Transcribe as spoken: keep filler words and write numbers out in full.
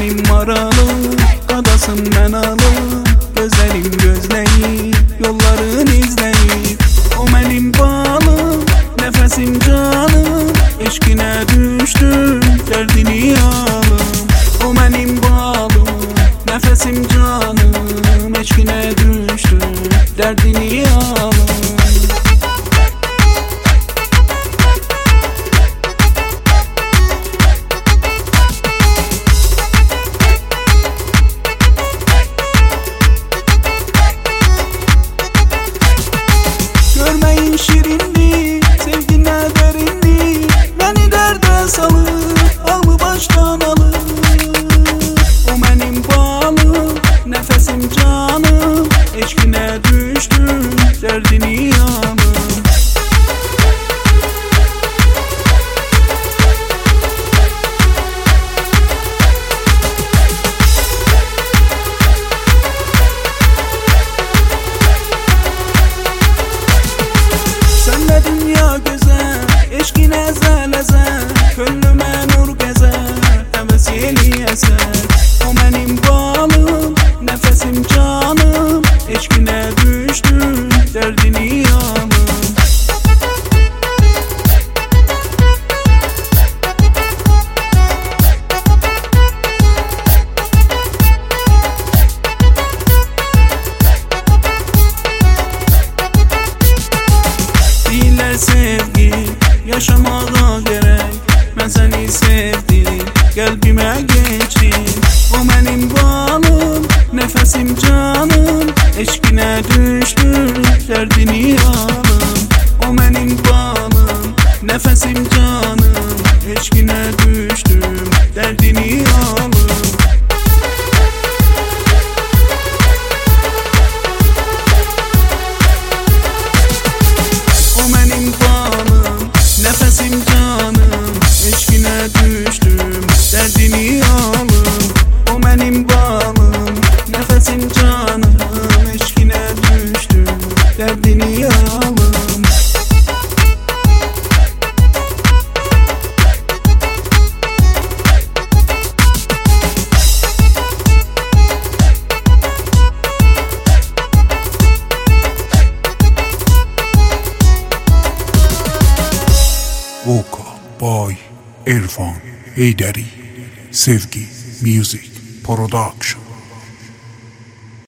benim maralım, kadasın ben alım. Gözlerim gözleyip, yolların izleyip. O benim balım, nefesim canım. Eşkine düştüm, derdini alım. O benim balım, nefesim canım. Eşkine düştüm, derdini alım. Görmeyin şirinliği, sevgi ne derinliği. Beni derde salır, almı baştan alır. O benim balım, nefesim canım. Eşkine düştüm, derdini alım. Senle dünya güzel, eşkin ezel ezel. Gönlüme nur gezer, heves yeni eser. O benim balım, nefesim canım. Eşkine düştüm, derdini alım. Sevgi yaşamaya gerek. Ben seni sevdim, kalbime geçtin. O benim balım, nefesim canım. Eşkine düştüm, derdini alım. O benim balım, nefesim canım. Eşkine düştüm, derdini alım. Nefesim canım, eşkine düştüm, derdini alım. O benim balım, nefesim canım. Eşkine düştüm, derdini alım. Vocal by İrfan Heydari. Sevgi Music Production.